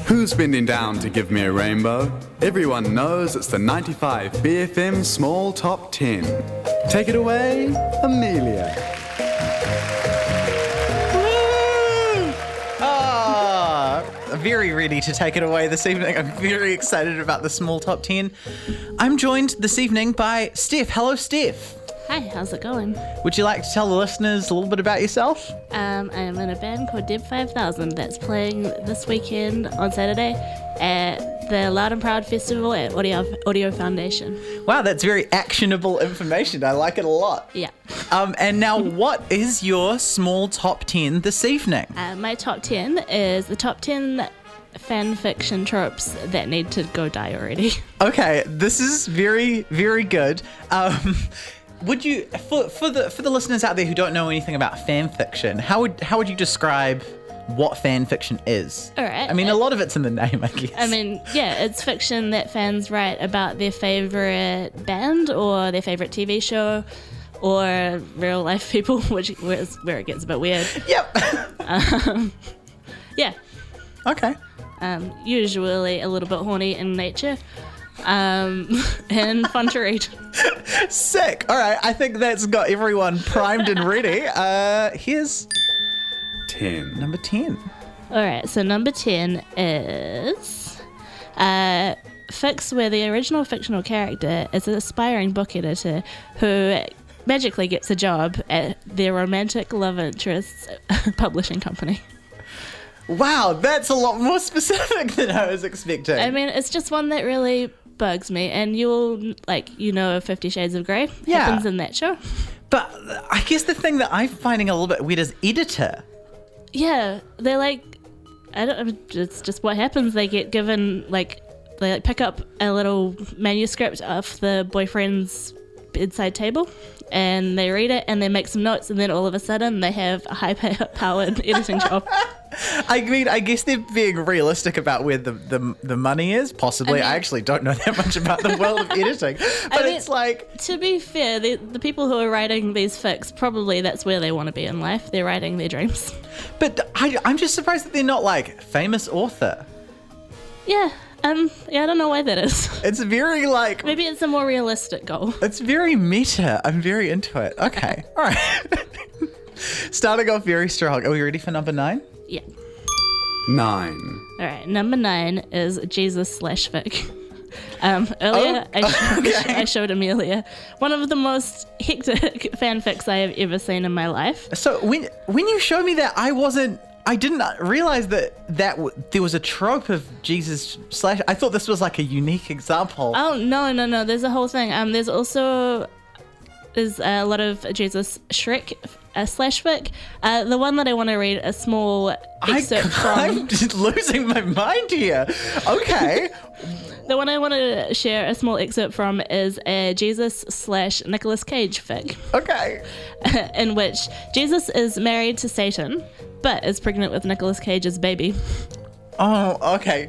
Who's bending down to give me a rainbow? Everyone knows it's the 95 BFM Small Top 10. Take it away, Amelia. Very ready to take it away this evening. I'm very excited about the Small Top 10. I'm joined this evening by Steph. Hello, Steph. Hi, how's it going? Would you like to tell the listeners a little bit about yourself? I am in a band called Deb 5000 that's playing this weekend on Saturday at the Loud and Proud Festival at Audio Foundation. Wow, that's very actionable information. I like it a lot. Yeah. And now, what is your Small Top 10 this evening? My top 10 is the top 10 fan fiction tropes that need to go die already. Okay, this is very, very good. Would you, for the listeners out there who don't know anything about fan fiction, how would you describe what fan fiction is? All right. I mean, a lot of it's in the name, I guess. I mean, yeah, it's fiction that fans write about their favorite band or their favorite TV show or real life people, which is where it gets a bit weird. Yep. Yeah. Okay. Usually a little bit horny in nature. And fun to read. Sick. All right. I think that's got everyone primed and ready. Here's 10. number 10. All right. So number 10 is fics where the original fictional character is an aspiring book editor who magically gets a job at their romantic love interest's publishing company. Wow, that's a lot more specific than I was expecting. I mean, it's just one that really bugs me, and you'll, 50 Shades of Grey happens in that show. But I guess the thing that I'm finding a little bit weird is editor. Yeah, they're like, it's just what happens. They get given, they pick up a little manuscript off the boyfriend's bedside table, and they read it, and they make some notes, and then all of a sudden they have a high-powered editing job. I mean, I guess they're being realistic about where the money is, possibly. I actually don't know that much about the world of editing. But it's like... To be fair, the people who are writing these fics, probably that's where they want to be in life. They're writing their dreams. But I'm just surprised that they're not, famous author. Yeah. I don't know why that is. It's very, Maybe it's a more realistic goal. It's very meta. I'm very into it. Okay. All right. Starting off very strong. Are we ready for number 9? Yeah. 9. All right. Number 9 is Jesus/fic. Earlier, I showed Amelia one of the most hectic fanfics I have ever seen in my life. So when you showed me that, I didn't realize that there was a trope of Jesus / I thought this was a unique example. Oh, no. There's a whole thing. There's a lot of Jesus Shrek /fic. The one that I want to read a small excerpt from. I'm just losing my mind here. Okay. The one I want to share a small excerpt from is a Jesus / Nicolas Cage fic. Okay. In which Jesus is married to Satan, but is pregnant with Nicolas Cage's baby. Oh, okay.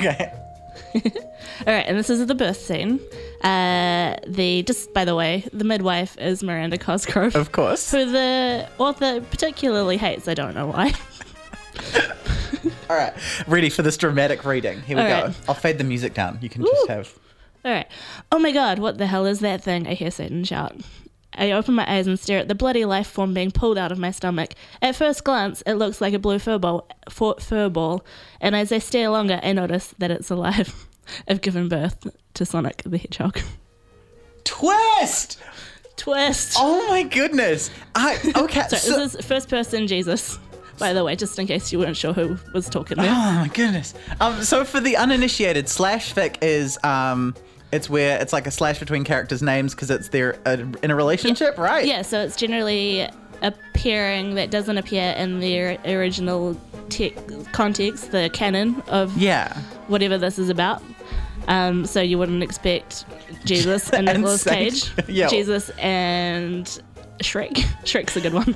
All right, and this is the birth scene. Just by the way, the midwife is Miranda Cosgrove. Of course. Who the author particularly hates. I don't know why. All right, ready for this dramatic reading. Here we go. Right. I'll fade the music down. You can just have... All right. Oh my God, what the hell is that thing? I hear Satan shout. I open my eyes and stare at the bloody life form being pulled out of my stomach. At first glance, it looks like a blue fur ball, and as I stare longer, I notice that it's alive. I've given birth to Sonic the Hedgehog. Twist! Oh my goodness. Okay. So this is first person Jesus, by the way, just in case you weren't sure who was talking there. Oh my goodness. So for the uninitiated, /fic is it's where it's like a slash between characters' names because it's they're in a relationship, right? Yeah, so it's generally a pairing that doesn't appear in the original context, the canon of whatever this is about. So you wouldn't expect Jesus and Nicolas Cage, Jesus and Shrek. Shrek's a good one.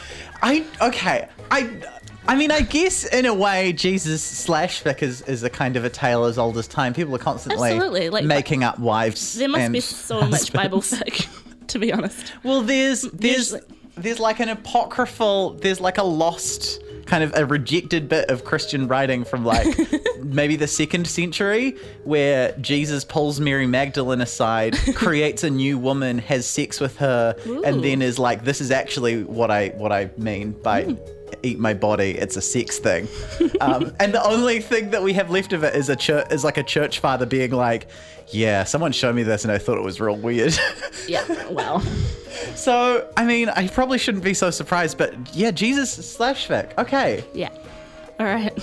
I mean, I guess in a way, Jesus /fic is a kind of a tale as old as time. People are constantly making up wives. There must be so much Bible fic, to be honest. Well, there's like an apocryphal, there's like a lost kind of a rejected bit of Christian writing from like maybe the 2nd century, where Jesus pulls Mary Magdalene aside, creates a new woman, has sex with her, and then is like, this is actually what I mean by eat my body. It's a sex thing. And the only thing that we have left of it is like a church father being like, yeah, someone showed me this and I thought it was real weird. Yeah, well. So, I mean, I probably shouldn't be so surprised, but yeah, Jesus / fic. Okay. Yeah. All right.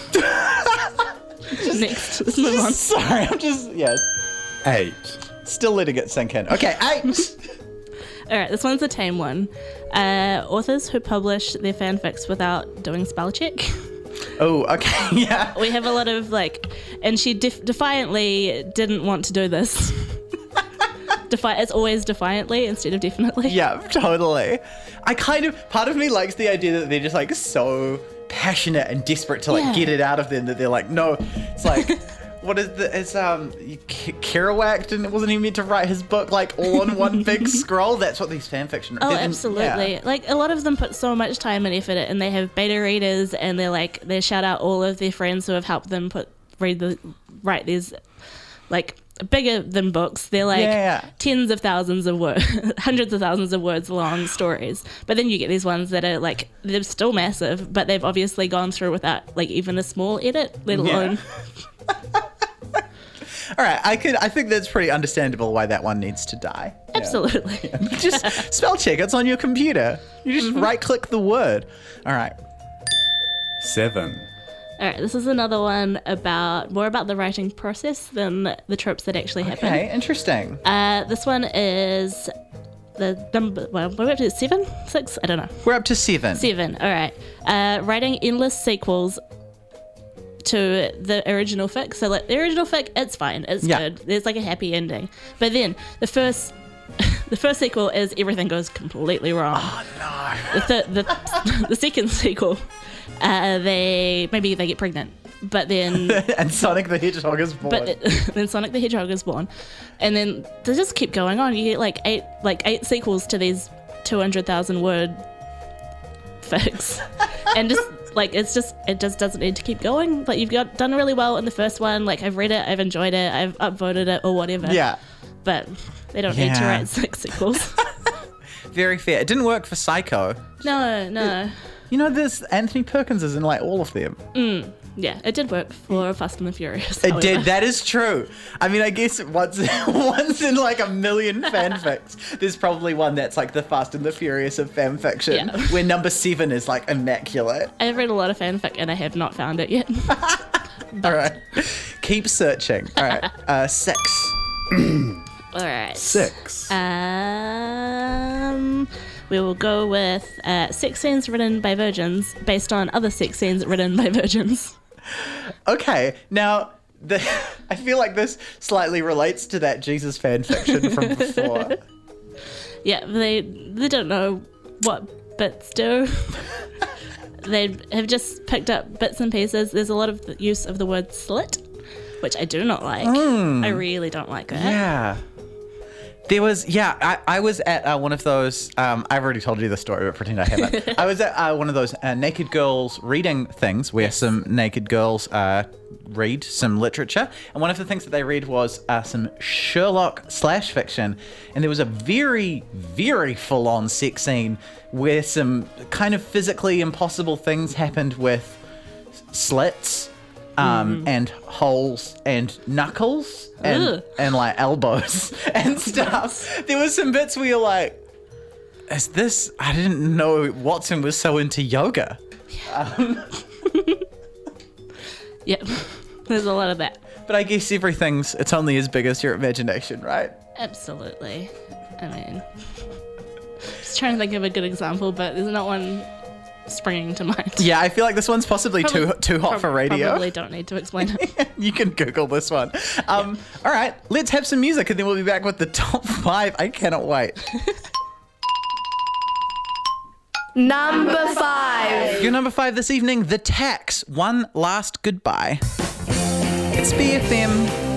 Next, let's move on. Sorry, I'm just, 8. Still letting it sink in. Okay, 8. All right, this one's a tame one. Authors who publish their fanfics without doing spell check. Oh, okay, yeah. We have a lot of and she defiantly didn't want to do this. It's always defiantly instead of definitely. Yeah, totally. Part of me likes the idea that they're just like so passionate and desperate to get it out of them that they're like, no, it's like, what is Kerouac wasn't even meant to write his book like all on one big scroll? That's what these fanfiction are. Oh, absolutely. Yeah. Like a lot of them put so much time and effort in, and they have beta readers, and they shout out all of their friends who have helped them write these like bigger than books. They're like tens of thousands of words, hundreds of thousands of words long stories. But then you get these ones that are like, they're still massive, but they've obviously gone through without like even a small edit, let alone. All right, I think that's pretty understandable why that one needs to die. Absolutely. Yeah. Just spell check. It's on your computer. You just right-click the word. All right. 7. All right, this is another one more about the writing process than the tropes that actually happen. Okay, interesting. This one is the number. Well, we're up to 7, 6. I don't know. We're up to 7. 7. All right. Writing endless sequels to the original fic. So like the original fic, it's fine, it's good. There's like a happy ending. But then the first sequel is everything goes completely wrong. Oh no. The second sequel, they get pregnant, but then and Sonic the Hedgehog is born. Then Sonic the Hedgehog is born, and then they just keep going on. You get like eight sequels to these 200,000 word fics, and just. Like it just doesn't need to keep going. Like you've done really well in the first one. Like I've read it, I've enjoyed it, I've upvoted it or whatever. Yeah. But they don't need to write 6 sequels. Very fair. It didn't work for Psycho. No. This Anthony Perkins is in like all of them. Yeah, it did work for Fast and the Furious. It did. That is true. I mean, I guess once in like a million fanfics, there's probably one that's like the Fast and the Furious of fanfiction, where number 7 is like immaculate. I've read a lot of fanfic and I have not found it yet. All right. Keep searching. All right. 6. All right. 6. We will go with sex scenes written by virgins based on other sex scenes written by virgins. Okay, now I feel like this slightly relates to that Jesus fan fiction from before. Yeah, they don't know what bits do. They have just picked up bits and pieces. There's a lot of use of the word slit, which I do not like. I really don't like that. Yeah. There was, I was at one of those, I've already told you the story, but pretend I haven't. I was at one of those naked girls reading things where some naked girls read some literature. And one of the things that they read was some Sherlock / fiction. And there was a very, very full-on sex scene where some kind of physically impossible things happened with slits. And holes and knuckles and like elbows and stuff. There was some bits where you're like, I didn't know Watson was so into yoga. Yep, there's a lot of that. But I guess it's only as big as your imagination, right? Absolutely. I mean, just trying to think of a good example, but there's not one springing to mind. Yeah, I feel like this one's possibly too hot for radio. Probably don't need to explain it. You can Google this one. All right, let's have some music and then we'll be back with the top 5. I cannot wait. Number 5. Your number 5 this evening, The Tax, One Last Goodbye. It's BFM.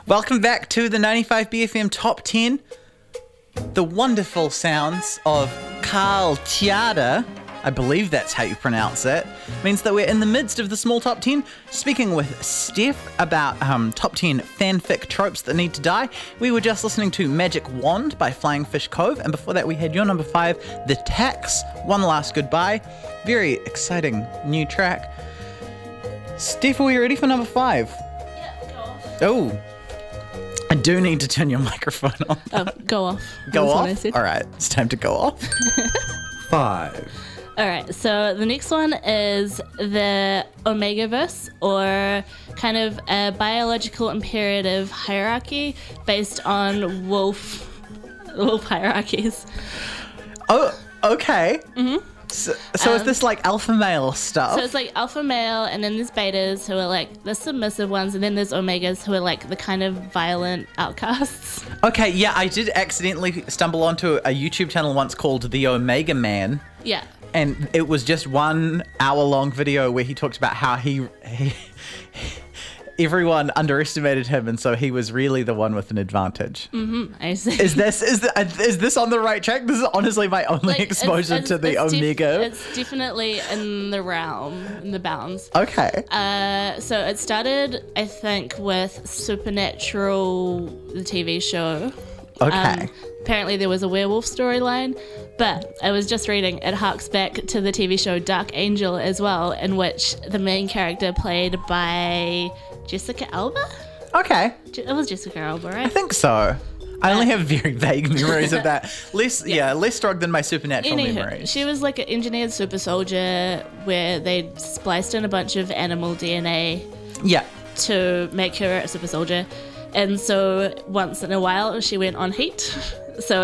Welcome back to the 95BFM Top 10. The wonderful sounds of Carl Tjaarda, I believe that's how you pronounce it, means that we're in the midst of the small top 10, speaking with Steph about top 10 fanfic tropes that need to die. We were just listening to Magic Wand by Flying Fish Cove, and before that we had your number 5, The Tax, One Last Goodbye. Very exciting new track. Steph, are we ready for number 5? Yeah, go off. Oh, I do need to turn your microphone on. Oh, go off. Go That's what off? I said. All right, it's time to go off. 5. All right, so the next one is the Omegaverse, or kind of a biological imperative hierarchy based on wolf hierarchies. Oh, okay. Mm-hmm. So is this like alpha male stuff? So it's like alpha male, and then there's betas who are like the submissive ones, and then there's omegas who are like the kind of violent outcasts. Okay, yeah, I did accidentally stumble onto a YouTube channel once called The Omega Man. Yeah. And it was just 1 hour-long video where he talked about how he everyone underestimated him, and so he was really the one with an advantage. Mm-hmm. I see. Is this on the right track? This is honestly my only exposure to the Omega. It's definitely in the realm, in the bounds. Okay. So it started, I think, with Supernatural, the TV show. Okay. Apparently there was a werewolf storyline, but I was just reading, it harks back to the TV show Dark Angel as well, in which the main character played by Jessica Alba? Okay. It was Jessica Alba, right? I think so. I only have very vague memories of that. Less strong than my Supernatural memories. She was like an engineered super soldier where they spliced in a bunch of animal DNA to make her a super soldier. And so once in a while she went on heat. So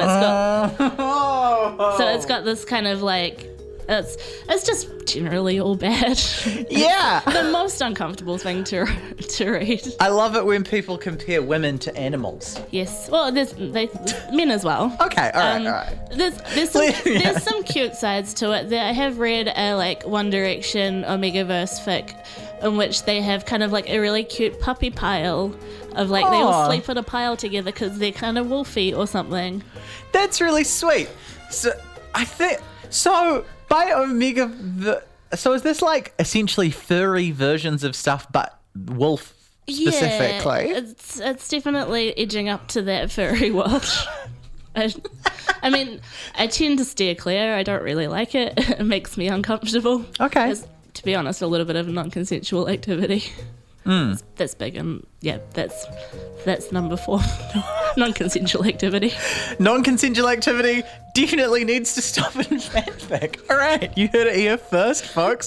it's got this kind of like it's just generally all bad. Yeah. The most uncomfortable thing to read. I love it when people compare women to animals. Yes. Well, there's men as well. Okay. All right. There's some cute sides to it. I have read a like One Direction Omegaverse fic in which they have kind of like a really cute puppy pile of like they all sleep in a pile together because they're kind of wolfy or something. That's really sweet. So I think so. By Omega, so is this like essentially furry versions of stuff, but wolf specifically? Yeah, it's definitely edging up to that furry world. I mean, I tend to steer clear. I don't really like it. It makes me uncomfortable. Okay. There's, to be honest, a little bit of non-consensual activity. That's big, and yeah, that's number 4. Non-consensual activity. Non-consensual activity definitely needs to stop in fanfic. All right, you heard it here first, folks.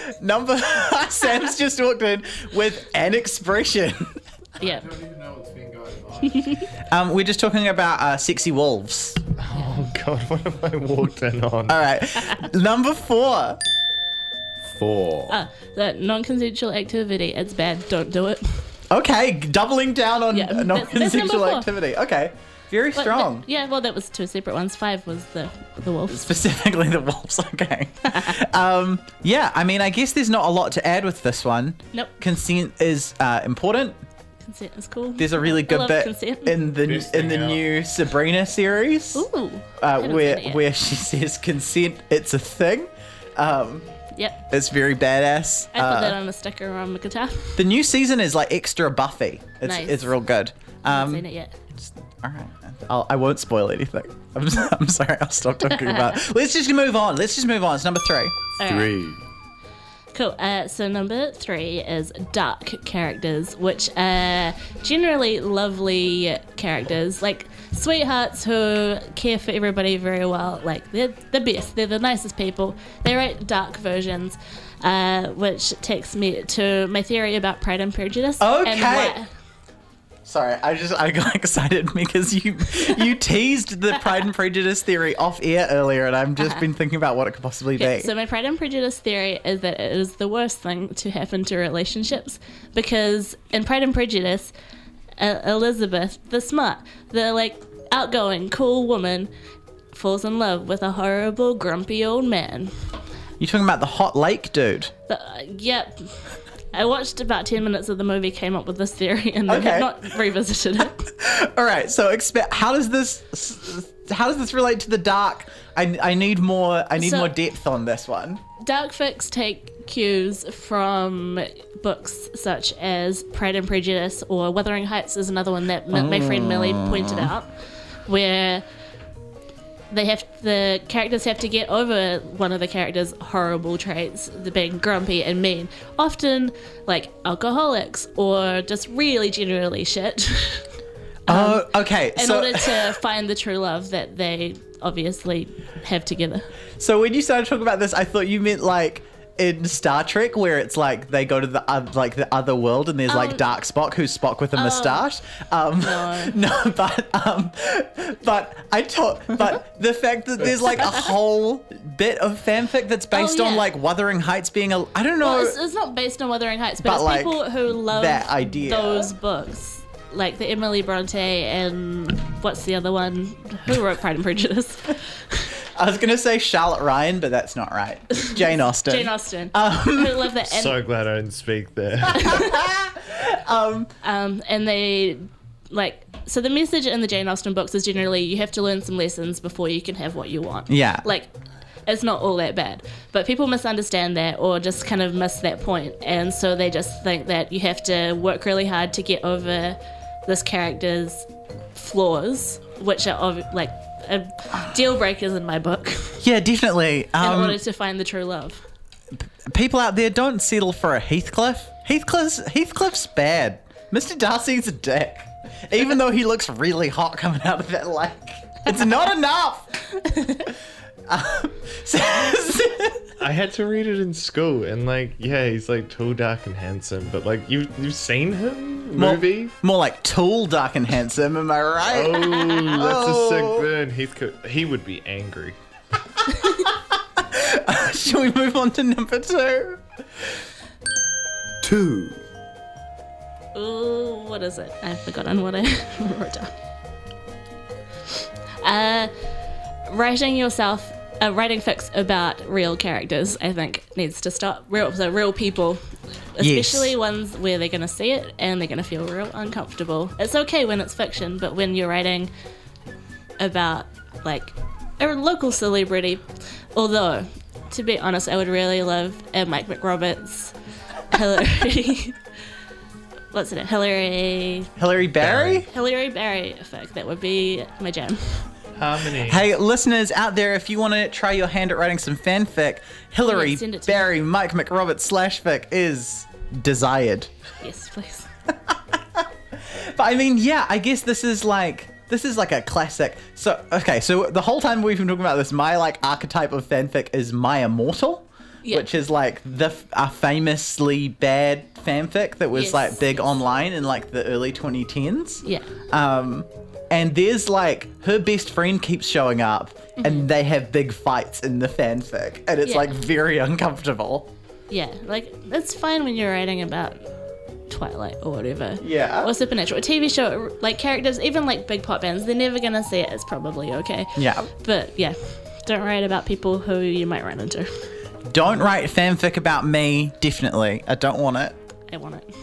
Sam's just walked in with an expression. Yeah. I don't even know what's been going on. We're just talking about sexy wolves. Oh God, what have I walked in on? All right, number 4. 4. The non-consensual activity. It's bad. Don't do it. Okay, doubling down on that's non-consensual number 4. activity. Okay, very strong. Well, that was 2 separate ones. 5 was the wolves. Specifically the wolves. Okay. Yeah, I mean, I guess there's not a lot to add with this one. Nope. Consent is important. Consent is cool. There's a really good bit in the new Sabrina series. Ooh. Where she says consent, it's a thing. Yep. It's very badass. I put that on a sticker on my guitar. The new season is like extra Buffy. It's real good. I haven't seen it yet. All right. I won't spoil anything. I'm sorry. I'll stop talking about it. Let's just move on. It's number 3. All 3. Right. Cool. So number 3 is dark characters, which are generally lovely characters, like sweethearts who care for everybody very well. Like they're the best. They're the nicest people. They write dark versions, which takes me to my theory about Pride and Prejudice. Okay. Sorry, I got excited because you teased the Pride and Prejudice theory off air earlier, and I've just been thinking about what it could possibly be. So my Pride and Prejudice theory is that it is the worst thing to happen to relationships, because in Pride and Prejudice, Elizabeth, the smart, the like outgoing, cool woman, falls in love with a horrible, grumpy old man. You talking about the hot lake dude? Yep. I watched about 10 minutes of the movie, came up with this theory, and then have not revisited it. All right, so how does this relate to the dark? I need more depth on this one. Dark fics take cues from books such as Pride and Prejudice, or Wuthering Heights is another one that my friend Millie pointed out, where the characters have to get over one of the characters' horrible traits, the being grumpy and mean, often like alcoholics or just really generally shit. Okay. In order to find the true love that they obviously have together. So when you started talking about this, I thought you meant like in Star Trek, where it's like they go to the other world and there's like Dark Spock, who's Spock with a moustache. But the fact that there's like a whole bit of fanfic that's based on like Wuthering Heights being I don't know. Well, it's not based on Wuthering Heights, but it's like people who love that idea. Those books, like the Emily Bronte and what's the other one? Who wrote Pride and Prejudice? I was going to say Charlotte Ryan, but that's not right. Jane Austen. Who love that. So glad I didn't speak there. And they so the message in the Jane Austen books is generally you have to learn some lessons before you can have what you want. Yeah. Like, it's not all that bad. But people misunderstand that or just kind of miss that point. And so they just think that you have to work really hard to get over this character's flaws, which are like deal breakers in my book. Yeah, definitely. In order to find the true love. People out there, don't settle for a Heathcliff. Heathcliff's bad. Mr. Darcy's a dick. Even though he looks really hot coming out of that lake. It's not enough! I had to read it in school, and he's like tall, dark, and handsome. But like, you've seen him movie? More like tall, dark, and handsome. Am I right? Oh, that's a sick burn. He would be angry. Shall we move on to number 2? 2. Ooh, what is it? I've forgotten what I wrote down. Writing fics about real characters, I think, needs to stop. Real people, especially ones where they're going to see it and they're going to feel real uncomfortable. It's okay when it's fiction, but when you're writing about like a local celebrity, although to be honest, I would really love a Mike McRoberts, Hillary. What's it? Hillary Berry? Hillary Berry fic. That would be my jam. Harmony. Hey, listeners out there, if you want to try your hand at writing some fanfic, Hillary Berry, Mike McRoberts /fic is desired. Yes, please. But I mean, yeah, I guess this is like a classic. So the whole time we've been talking about this, my like archetype of fanfic is My Immortal. Yep. Which is like a famously bad fanfic that was like big online in like the early 2010s. Yeah. And there's like her best friend keeps showing up and they have big fights in the fanfic and it's like very uncomfortable. Yeah, like that's fine when you're writing about Twilight or whatever. Yeah. Or Supernatural. A TV show, like characters, even like big pop bands, they're never gonna see it. It's probably okay. Yeah. But yeah, don't write about people who you might run into. Don't write fanfic about me, definitely. I don't want it. I want it.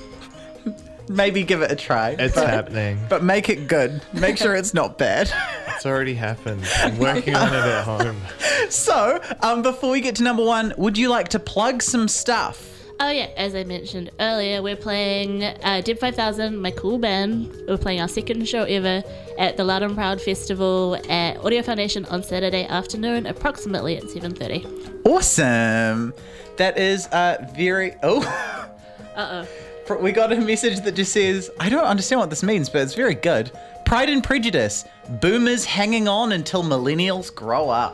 Maybe give it a try. It's happening. But make it good. Make sure it's not bad. It's already happened. I'm working on it at home. So, before we get to number 1, would you like to plug some stuff? Oh yeah, as I mentioned earlier, we're playing Deb 5000, my cool band. We're playing our second show ever at the Loud and Proud Festival at Audio Foundation on Saturday afternoon, approximately at 7:30. Awesome. That is very... Oh. Uh-oh. We got a message that just says, I don't understand what this means, but it's very good. Pride and Prejudice. Boomers hanging on until millennials grow up.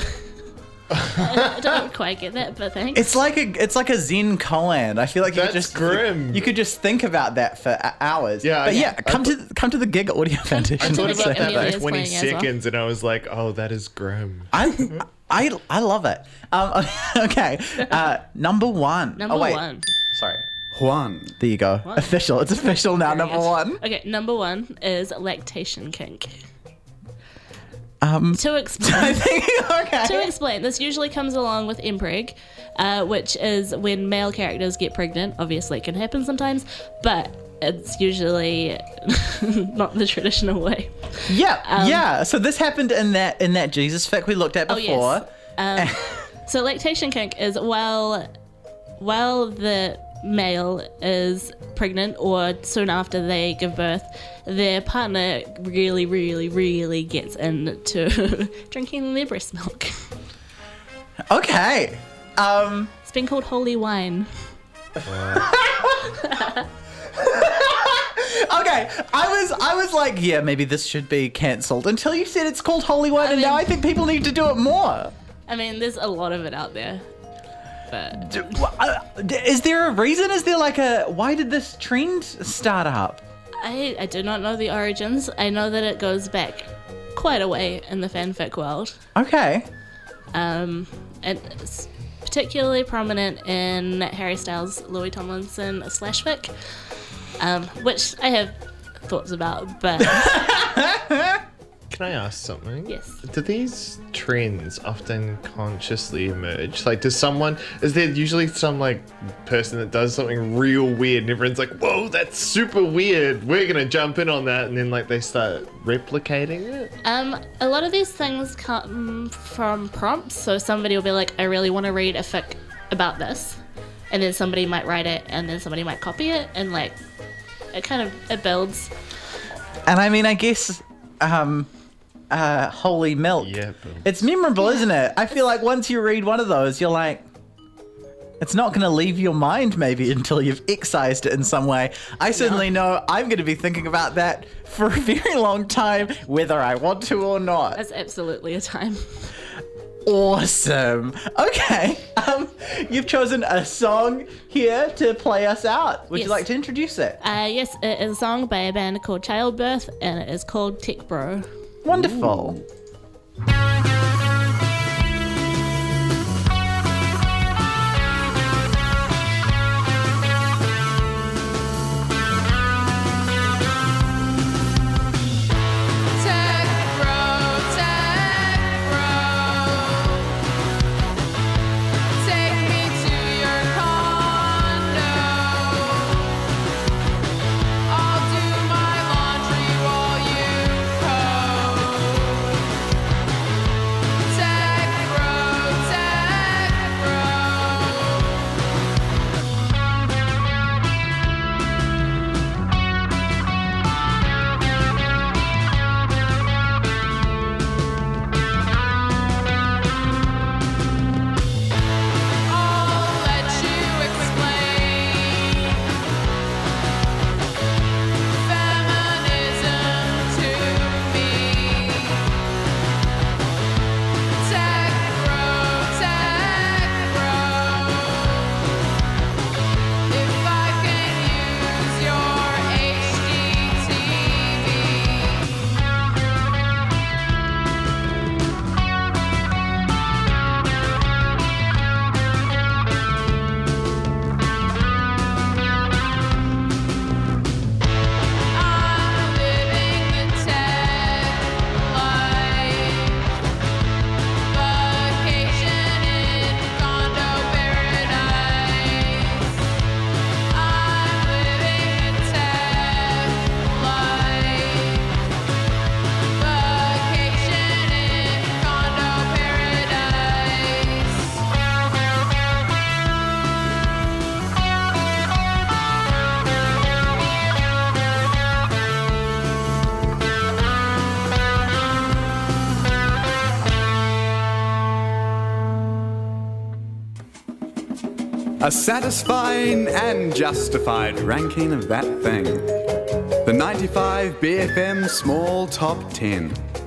I don't quite get that, but thanks. It's like a Zen koan. I feel like grim. You could just think about that for hours. Yeah, but come to the gig at Audio Foundation. I thought about that Amelia's for 20 playing as well. seconds, and I was like, "Oh, that is grim." I love it. Okay, number 1. Number 1. Sorry. Juan. There you go. What? Official. It's official now. Number 1. Okay, number 1 is lactation kink. To explain, Okay. to explain, this usually comes along with impreg, which is when male characters get pregnant. Obviously, it can happen sometimes, but it's usually not the traditional way. Yeah. So this happened in that Jesus fic we looked at before. Yes. So lactation kink is while the male is pregnant or soon after they give birth, their partner really, really, really gets into drinking their breast milk. Okay. It's been called holy wine. Okay, I was like, yeah, maybe this should be cancelled until you said it's called holy wine, and now I think people need to do it more. I mean, there's a lot of it out there. But is there a reason? Is there like why did this trend start up? I do not know the origins. I know that it goes back quite a way in the fanfic world. Okay. And it's particularly prominent in Harry Styles' Louis Tomlinson /fic, which I have thoughts about, but... Can I ask something? Yes. Do these trends often consciously emerge? Like, is there usually some, like, person that does something real weird and everyone's like, whoa, that's super weird, we're gonna jump in on that, and then, like, they start replicating it? A lot of these things come from prompts, so somebody will be like, I really want to read a fic about this, and then somebody might write it, and then somebody might copy it, and, like, it builds. And I mean, I guess... holy milk. Yeah, it's memorable, isn't it? I feel like once you read one of those, you're like, it's not going to leave your mind maybe until you've excised it in some way. I certainly know I'm going to be thinking about that for a very long time, whether I want to or not. That's absolutely a time. Awesome. Okay. You've chosen a song here to play us out. Would you like to introduce it? Yes, it is a song by a band called Childbirth, and it is called Tech Bro. Wonderful. A satisfying and justified ranking of that thing. The 95 BFM Small Top 10.